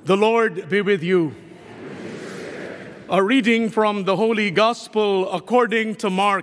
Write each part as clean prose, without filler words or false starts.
The Lord be with you. A reading from the Holy Gospel according to Mark.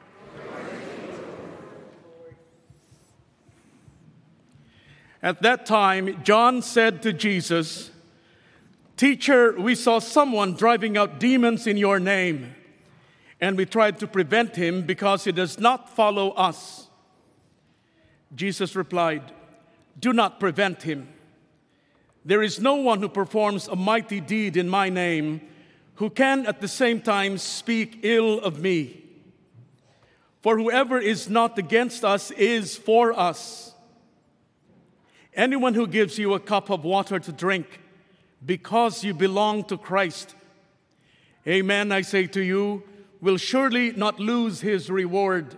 At that time, John said to Jesus, "Teacher, we saw someone driving out demons in your name, and we tried to prevent him because he does not follow us." Jesus replied, "Do not prevent him. There is no one who performs a mighty deed in my name who can at the same time speak ill of me. For whoever is not against us is for us. Anyone who gives you a cup of water to drink because you belong to Christ, amen, I say to you, will surely not lose his reward.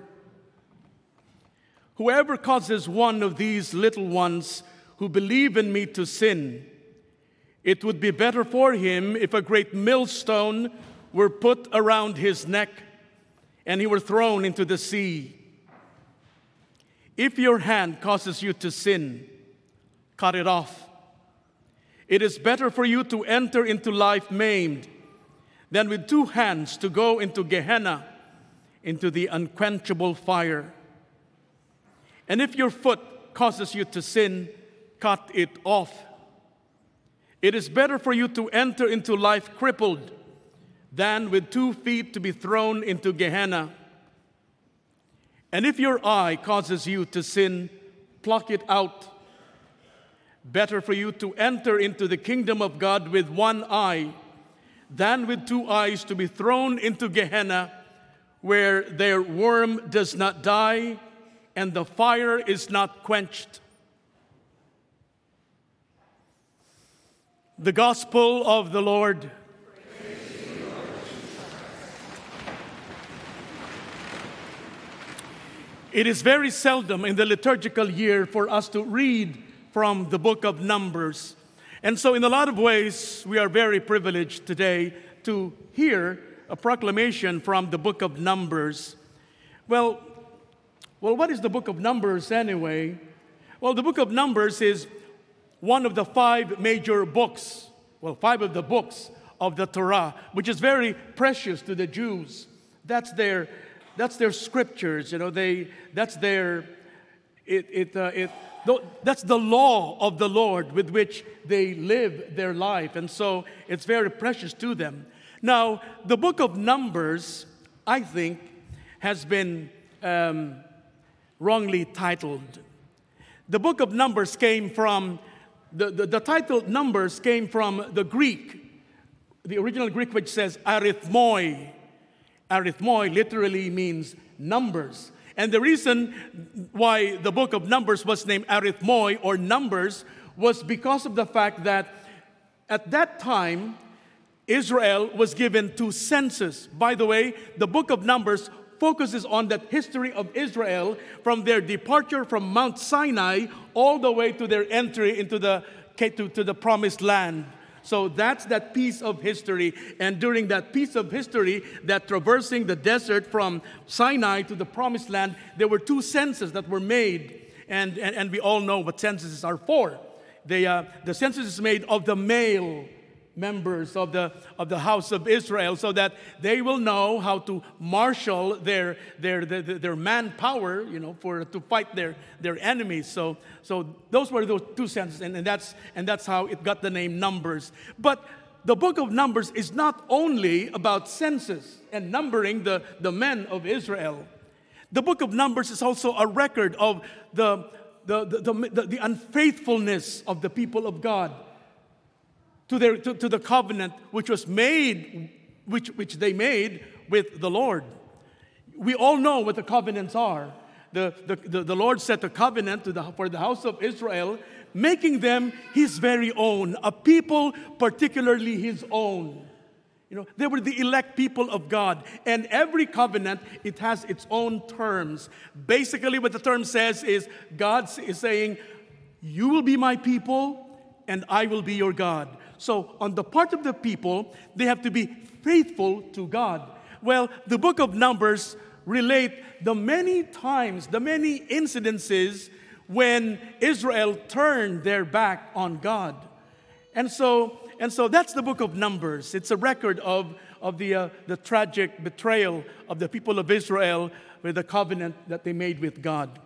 Whoever causes one of these little ones who believe in me to sin, it would be better for him if a great millstone were put around his neck and he were thrown into the sea. If your hand causes you to sin, cut it off. It is better for you to enter into life maimed than with two hands to go into Gehenna, into the unquenchable fire. And if your foot causes you to sin, cut it off. It is better for you to enter into life crippled than with 2 feet to be thrown into Gehenna. And if your eye causes you to sin, pluck it out. Better for you to enter into the kingdom of God with one eye than with 2 eyes to be thrown into Gehenna, where their worm does not die and the fire is not quenched." The Gospel of the Lord. It is very seldom in the liturgical year for us to read from the book of Numbers. And so in a lot of ways, we are very privileged today to hear a proclamation from the book of Numbers. Well, what is the book of Numbers anyway? Well, the book of Numbers is one of the 5 major books, 5 of the books of the Torah, which is very precious to the Jews. That's their scriptures, that's the law of the Lord with which they live their life, and so it's very precious to them. Now, the book of Numbers, I think, has been wrongly titled. The book of Numbers came from The title Numbers came from the Greek, the original Greek, which says arithmoi. Arithmoi literally means numbers. And the reason why the book of Numbers was named arithmoi or numbers was because of the fact that at that time, Israel was given 2 census. By the way, the book of Numbers focuses on the history of Israel from their departure from Mount Sinai all the way to their entry into to the promised land. So that's that piece of history. And during that piece of history, that traversing the desert from Sinai to the promised land, there were 2 censuses that were made. And we all know what censuses are for. The census is made of the male members of the house of Israel, so that they will know how to marshal their manpower, to fight their enemies. So those were those 2 censuses, and that's how it got the name Numbers. But the book of Numbers is not only about census and numbering the men of Israel. The book of Numbers is also a record of the unfaithfulness of the people of God to the covenant which was made, which they made with the Lord. We all know what the covenants are. The Lord set a covenant for the house of Israel, making them His very own, a people particularly His own. They were the elect people of God, and every covenant, it has its own terms. Basically, what the term says is God is saying, "You will be my people, and I will be your God." So on the part of the people, they have to be faithful to God. Well, the book of Numbers relate the many times, the many incidences when Israel turned their back on God. And so that's the book of Numbers. It's a record of the tragic betrayal of the people of Israel with the covenant that they made with God.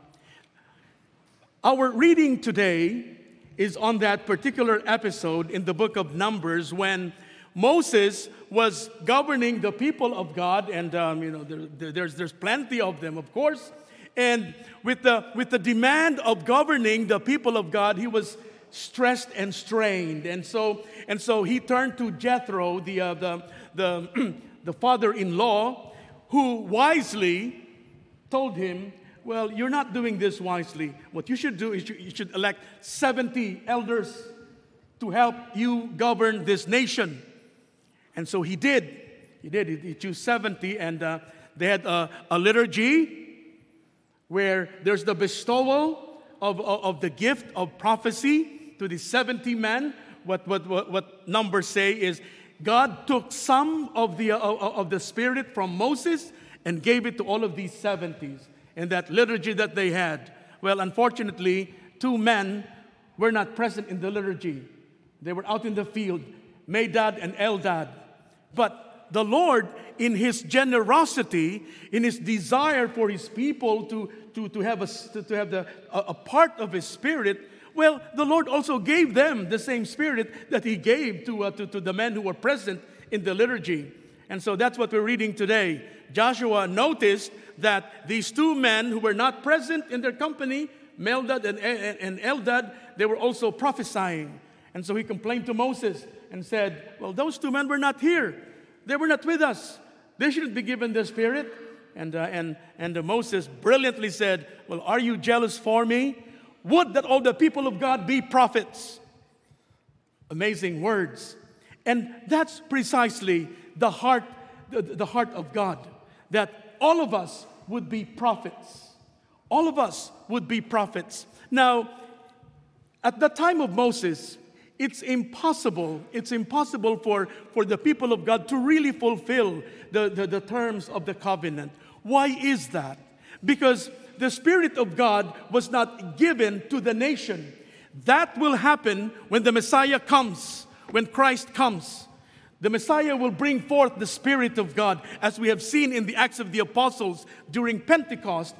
Our reading today is on that particular episode in the book of Numbers when Moses was governing the people of God, and there's plenty of them, of course. And with the demand of governing the people of God, he was stressed and strained, and so he turned to Jethro, the father-in-law, who wisely told him, "Well, you're not doing this wisely. What you should do is you should elect 70 elders to help you govern this nation." And so he did. He chose 70, and they had a liturgy where there's the bestowal of the gift of prophecy to the 70 men. What Numbers say is God took some of the Spirit from Moses and gave it to all of these 70s in that liturgy that they had. Well, unfortunately, 2 men were not present in the liturgy. They were out in the field, Medad and Eldad. But the Lord, in His generosity, in His desire for His people to have a part of His Spirit, well, the Lord also gave them the same Spirit that He gave to the men who were present in the liturgy. And so that's what we're reading today. Joshua noticed that these 2 men who were not present in their company, Medad and Eldad, they were also prophesying. And so he complained to Moses and said, "Well, those 2 men were not here. They were not with us. They shouldn't be given the Spirit." And Moses brilliantly said, "Well, are you jealous for me? Would that all the people of God be prophets." Amazing words. And that's precisely the heart of God, that all of us would be prophets. All of us would be prophets. Now, at the time of Moses, it's impossible for the people of God to really fulfill the terms of the covenant. Why is that? Because the Spirit of God was not given to the nation. That will happen when the Messiah comes, when Christ comes. The Messiah will bring forth the Spirit of God, as we have seen in the Acts of the Apostles during Pentecost.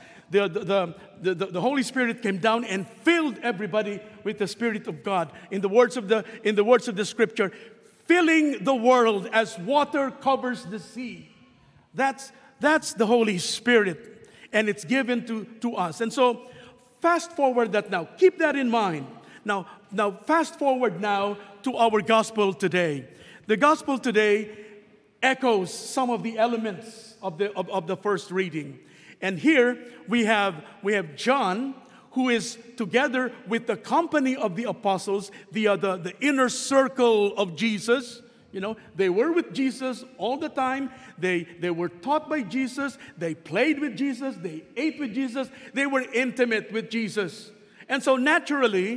The Holy Spirit came down and filled everybody with the Spirit of God. In the words of the Scripture, filling the world as water covers the sea. That's the Holy Spirit, and it's given to us. And so, fast forward that now. Keep that in mind. Now fast forward now to our gospel today. The gospel today echoes some of the elements of the first reading. And here we have John, who is together with the company of the apostles, the inner circle of Jesus. You know, they were with Jesus all the time. They were taught by Jesus. They played with Jesus. They ate with Jesus. They were intimate with Jesus. And so naturally,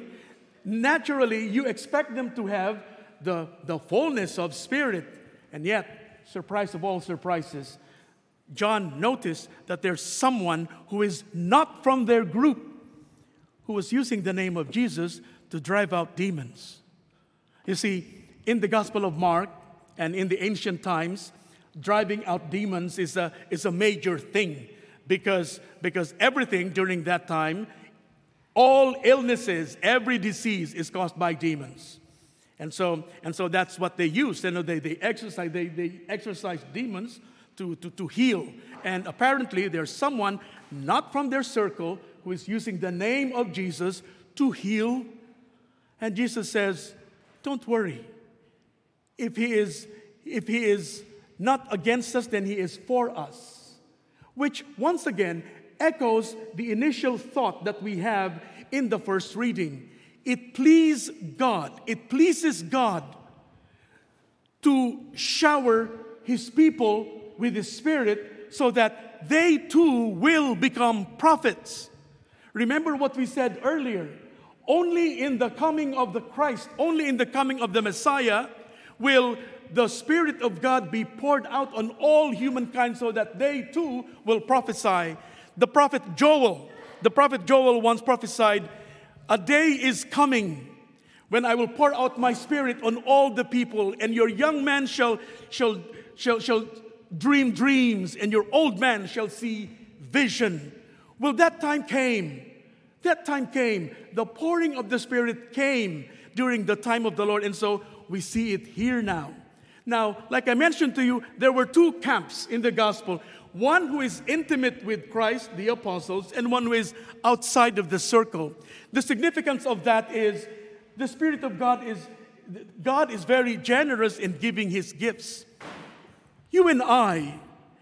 you expect them to have the fullness of Spirit. And yet, surprise of all surprises, John noticed that there's someone who is not from their group who was using the name of Jesus to drive out demons. You see, in the Gospel of Mark and in the ancient times, driving out demons is a major thing because everything during that time, all illnesses, every disease is caused by demons. And so that's what they use. You know, they exorcise demons to heal. And apparently there's someone not from their circle who is using the name of Jesus to heal. And Jesus says, "Don't worry. If he is not against us, then he is for us." Which once again echoes the initial thought that we have in the first reading. It pleases God to shower His people with His Spirit so that they too will become prophets. Remember what we said earlier. Only in the coming of the Christ, only in the coming of the Messiah will the Spirit of God be poured out on all humankind so that they too will prophesy. The prophet Joel once prophesied, "A day is coming when I will pour out my Spirit on all the people, and your young man shall dream dreams, and your old man shall see vision. Well, that time came. That time came. The pouring of the Spirit came during the time of the Lord, and so we see it here now. Now, like I mentioned to you, there were two camps in the gospel. One who is intimate with Christ, the apostles, and one who is outside of the circle. The significance of that is the Spirit of God is very generous in giving His gifts. You and I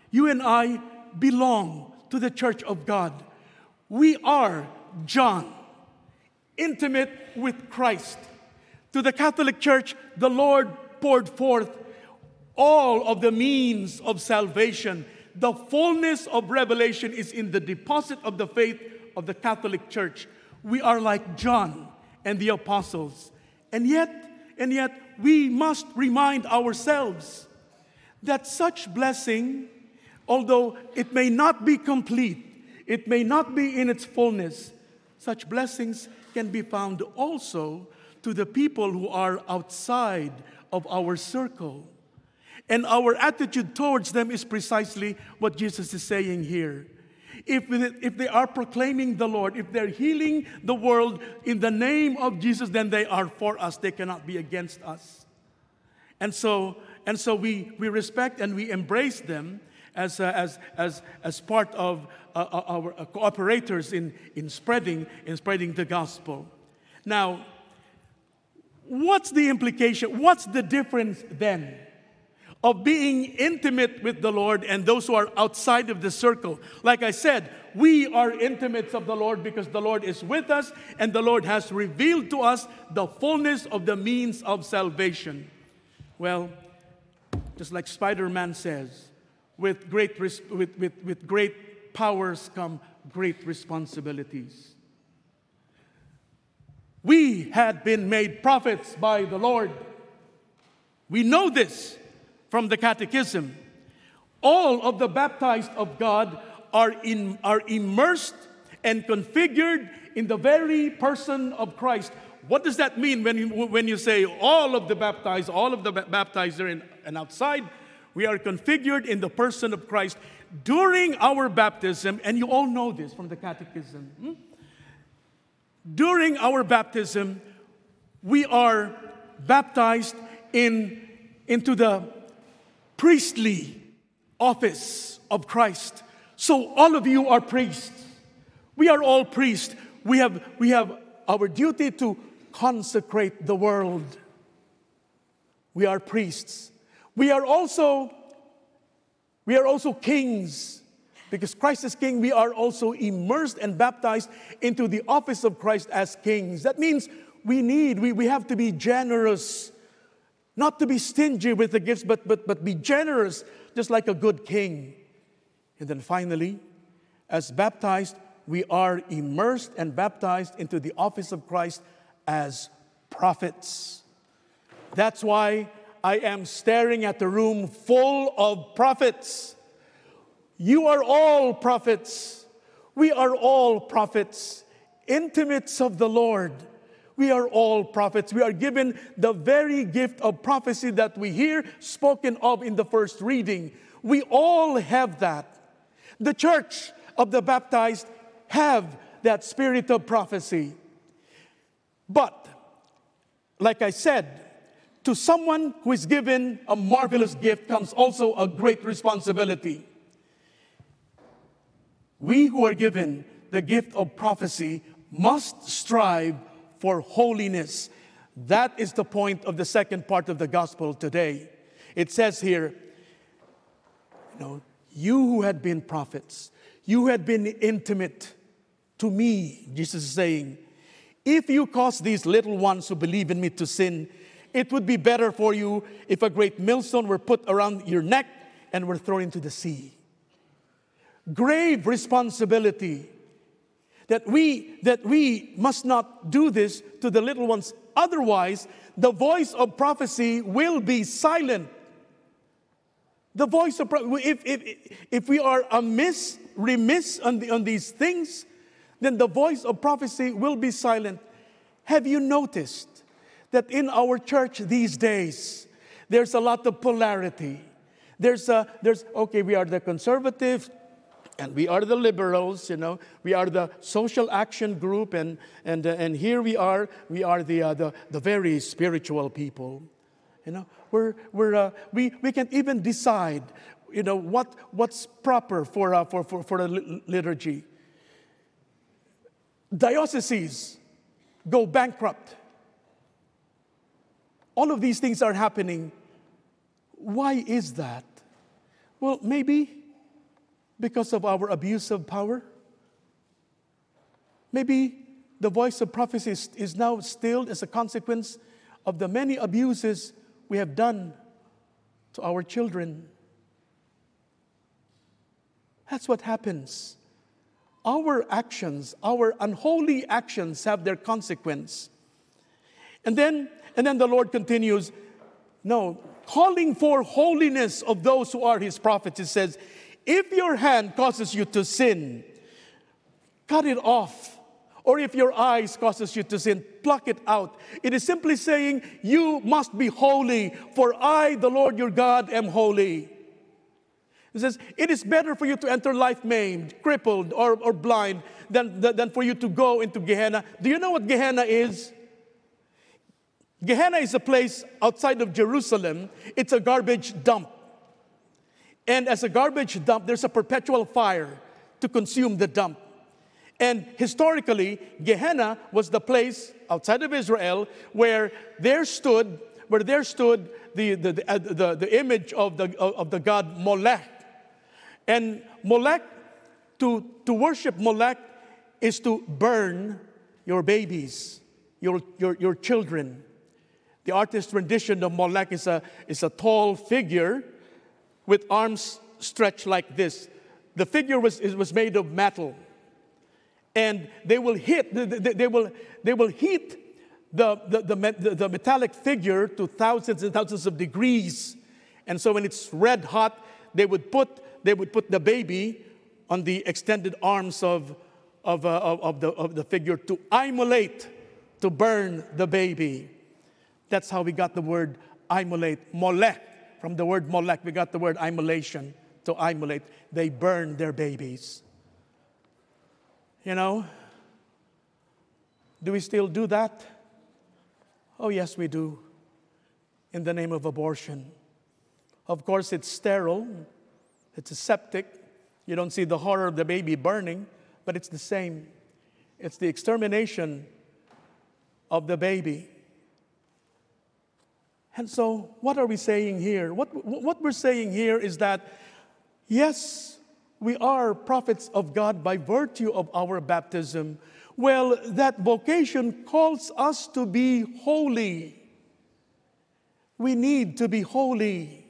belong to the church of God. We are John, intimate with Christ. To the Catholic Church, the Lord poured forth all of the means of salvation. The fullness of revelation is in the deposit of the faith of the Catholic Church. We are like John and the apostles. And yet, we must remind ourselves that such blessing, although it may not be complete, it may not be in its fullness, such blessings can be found also to the people who are outside of our circle. And our attitude towards them is precisely what Jesus is saying here. If they are proclaiming the Lord, if they're healing the world in the name of Jesus, then they are for us. They cannot be against us. And so we respect and we embrace them as part of our cooperators in spreading the gospel. Now, what's the implication? What's the difference then of being intimate with the Lord and those who are outside of the circle? Like I said, we are intimates of the Lord because the Lord is with us and the Lord has revealed to us the fullness of the means of salvation. Well, just like Spider-Man says, with great powers come great responsibilities. We had been made prophets by the Lord. We know this from the Catechism. All of the baptized of God are immersed and configured in the very person of Christ. What does that mean when you say all of the baptizer and outside? We are configured in the person of Christ during our baptism, and you all know this from the Catechism. During our baptism, we are baptized into the priestly office of Christ. So all of you are priests. We are all priests. We have our duty to consecrate the world. We are priests. We are also kings. Because Christ is king, we are also immersed and baptized into the office of Christ as kings. That means we have to be generous. Not to be stingy with the gifts, but be generous, just like a good king. And then finally, as baptized, we are immersed and baptized into the office of Christ as prophets. That's why I am staring at the room full of prophets. You are all prophets. We are all prophets, intimates of the Lord. We are all prophets. We are given the very gift of prophecy that we hear spoken of in the first reading. We all have that. The church of the baptized have that spirit of prophecy. But, like I said, to someone who is given a marvelous gift comes also a great responsibility. We who are given the gift of prophecy must strive for holiness. That is the point of the second part of the gospel today. It says here, you who had been prophets, you had been intimate to me, Jesus is saying, if you cause these little ones who believe in me to sin, it would be better for you if a great millstone were put around your neck and were thrown into the sea. Grave responsibility that we must not do this to the little ones. Otherwise, the voice of prophecy will be silent. The voice of if we are remiss on these things, then the voice of prophecy will be silent. Have you noticed that in our church these days, there's a lot of polarity. There's okay, we are the conservative, and we are the liberals, we are the social action group, and here we are the very spiritual people. We can't even decide, what's proper for a liturgy. Dioceses go bankrupt. All of these things are happening. Why is that? Well, maybe because of our abuse of power. Maybe the voice of prophecy is now stilled as a consequence of the many abuses we have done to our children. That's what happens. Our actions, our unholy actions have their consequence. And then the Lord continues, calling for holiness of those who are His prophets. It says, if your hand causes you to sin, cut it off. Or if your eyes causes you to sin, pluck it out. It is simply saying, you must be holy, for I, the Lord your God, am holy. It says, it is better for you to enter life maimed, crippled, or blind than for you to go into Gehenna. Do you know what Gehenna is? Gehenna is a place outside of Jerusalem. It's a garbage dump. And as a garbage dump, there's a perpetual fire to consume the dump. And historically, Gehenna was the place outside of Israel where there stood the image of the god Molech. And Molech, to worship Molech is to burn your babies, your children. The artist's rendition of Molech is a tall figure with arms stretched like this. The figure was made of metal, and they will heat the metallic figure to thousands and thousands of degrees. And so when it's red hot, they would put the baby on the extended arms of the figure to immolate, to burn the baby. That's how we got the word immolate. Molech, from the word Molech, we got the word immolation, to immolate. They burn their babies. Do we still do that? Oh, yes, we do. In the name of abortion. Of course, it's sterile. It's aseptic. You don't see the horror of the baby burning, but it's the same. It's the extermination of the baby. And so, what are we saying here? What we're saying here is that, yes, we are prophets of God by virtue of our baptism. Well, that vocation calls us to be holy. We need to be holy.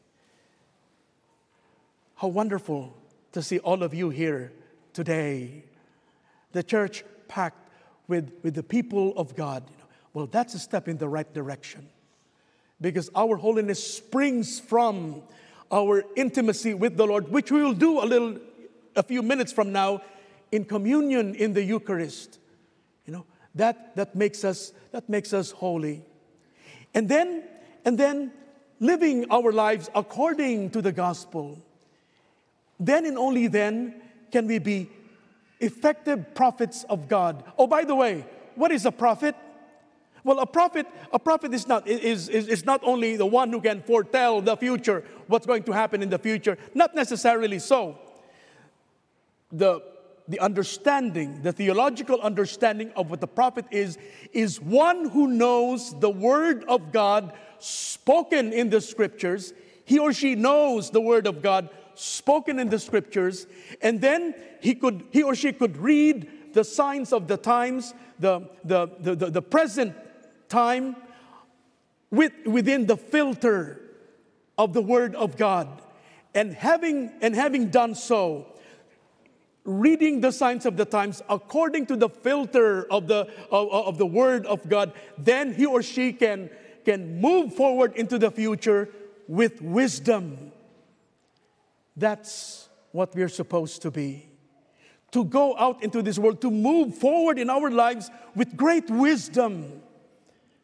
How wonderful to see all of you here today. The church packed with the people of God. Well, that's a step in the right direction. Because our holiness springs from our intimacy with the Lord, which we will do a few minutes from now in communion in the Eucharist. That makes us holy. And then living our lives according to the gospel. Then and only then can we be effective prophets of God. Oh, by the way, what is a prophet? Well, a prophet is not only the one who can foretell the future, what's going to happen in the future. Not necessarily so. The understanding, the theological understanding of what the prophet is one who knows the word of God spoken in the scriptures. He or she knows the word of God spoken in the scriptures, and then he or she could read the signs of the times, the present time within the filter of the word of God. And having done so, reading the signs of the times according to the filter of the word of God, then he or she can move forward into the future with wisdom. That's what we're supposed to be. To go out into this world, to move forward in our lives with great wisdom.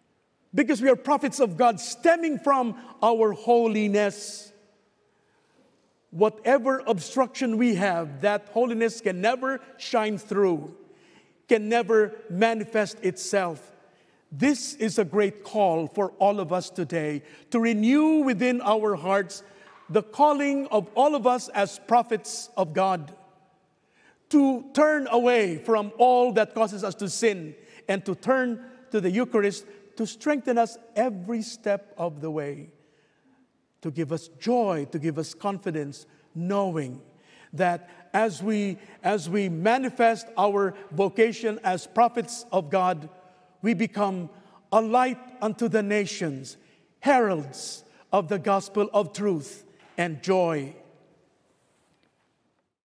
because we are prophets of God stemming from our holiness. Whatever obstruction we have, that holiness can never shine through, can never manifest itself. This is a great call for all of us today to renew within our hearts the calling of all of us as prophets of God, to turn away from all that causes us to sin and to turn to the Eucharist to strengthen us every step of the way, to give us joy, to give us confidence, knowing that as we manifest our vocation as prophets of God, we become a light unto the nations, heralds of the gospel of truth and joy.